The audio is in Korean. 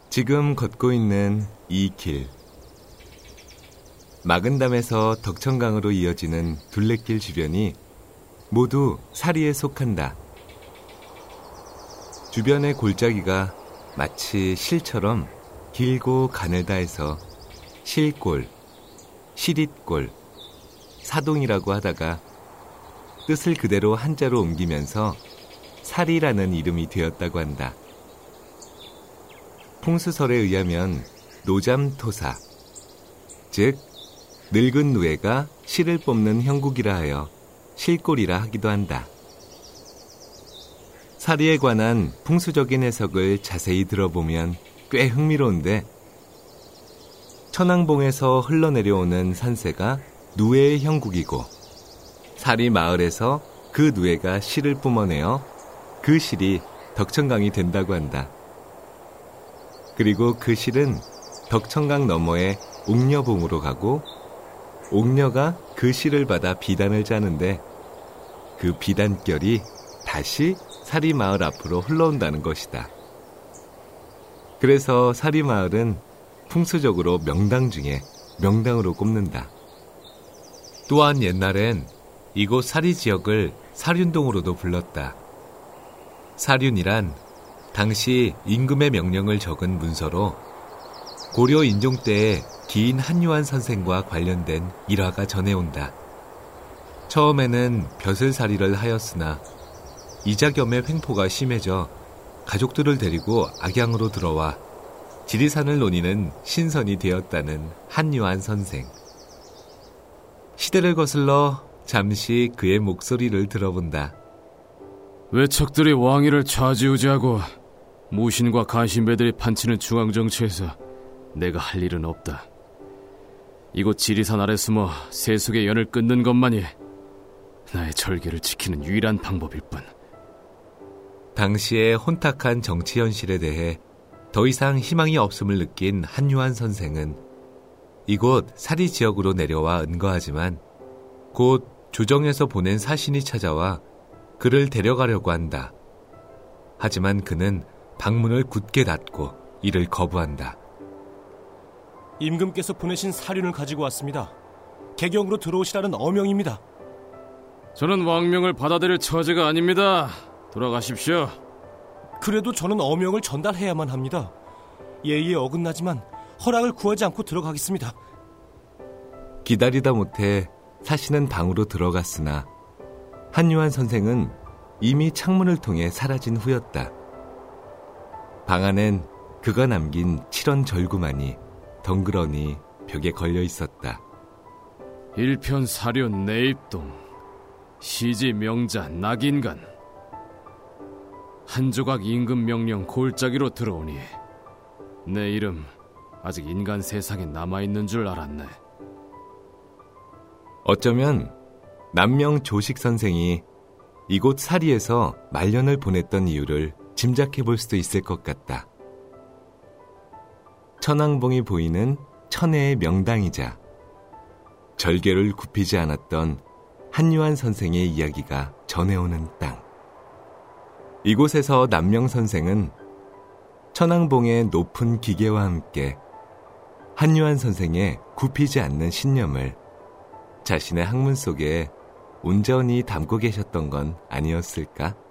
지금 걷고 있는 이 길, 마근담에서 덕천강으로 이어지는 둘레길 주변이 모두 사리에 속한다. 주변의 골짜기가 마치 실처럼 길고 가늘다 해서 실골, 시릿골, 사동이라고 하다가 뜻을 그대로 한자로 옮기면서 사리라는 이름이 되었다고 한다. 풍수설에 의하면 노잠토사, 즉 늙은 누에가 실을 뽑는 형국이라 하여 실골이라 하기도 한다. 사리에 관한 풍수적인 해석을 자세히 들어보면 꽤 흥미로운데, 천왕봉에서 흘러내려오는 산세가 누에의 형국이고, 사리 마을에서 그 누에가 실을 뿜어내어 그 실이 덕천강이 된다고 한다. 그리고 그 실은 덕천강 너머의 옥녀봉으로 가고, 옥녀가 그 실을 받아 비단을 짜는데 그 비단결이 다시 사리마을 앞으로 흘러온다는 것이다. 그래서 사리마을은 풍수적으로 명당 중에 명당으로 꼽는다. 또한 옛날엔 이곳 사리 지역을 사륜동으로도 불렀다. 사륜이란 당시 임금의 명령을 적은 문서로 고려 인종 때의 기인 한유한 선생과 관련된 일화가 전해온다. 처음에는 벼슬살이를 하였으나 이자겸의 횡포가 심해져 가족들을 데리고 악양으로 들어와 지리산을 노니는 신선이 되었다는 한유한 선생. 시대를 거슬러 잠시 그의 목소리를 들어본다. 외척들이 왕위를 좌지우지하고 무신과 간신배들이 판치는 중앙정치에서 내가 할 일은 없다. 이곳 지리산 아래 숨어 세속의 연을 끊는 것만이 나의 절개를 지키는 유일한 방법일 뿐. 당시의 혼탁한 정치 현실에 대해 더 이상 희망이 없음을 느낀 한유한 선생은 이곳 사리 지역으로 내려와 은거하지만 곧 조정에서 보낸 사신이 찾아와 그를 데려가려고 한다. 하지만 그는 방문을 굳게 닫고 이를 거부한다. 임금께서 보내신 사륜을 가지고 왔습니다. 개경으로 들어오시라는 어명입니다. 저는 왕명을 받아들일 처제가 아닙니다. 돌아가십시오. 그래도 저는 어명을 전달해야만 합니다. 예의에 어긋나지만 허락을 구하지 않고 들어가겠습니다. 기다리다 못해 사신은 방으로 들어갔으나 한유한 선생은 이미 창문을 통해 사라진 후였다. 방 안엔 그가 남긴 칠원 절구만이 덩그러니 벽에 걸려 있었다. 1편 사륜 내입동, 시지 명자 낙인간, 한 조각 임금 명령 골짜기로 들어오니 내 이름 아직 인간 세상에 남아있는 줄 알았네. 어쩌면 남명 조식 선생이 이곳 사리에서 말년을 보냈던 이유를 짐작해 볼 수도 있을 것 같다. 천왕봉이 보이는 천혜의 명당이자 절개를 굽히지 않았던 한유한 선생의 이야기가 전해오는 땅. 이곳에서 남명 선생은 천왕봉의 높은 기계와 함께 한유한 선생의 굽히지 않는 신념을 자신의 학문 속에 온전히 담고 계셨던 건 아니었을까?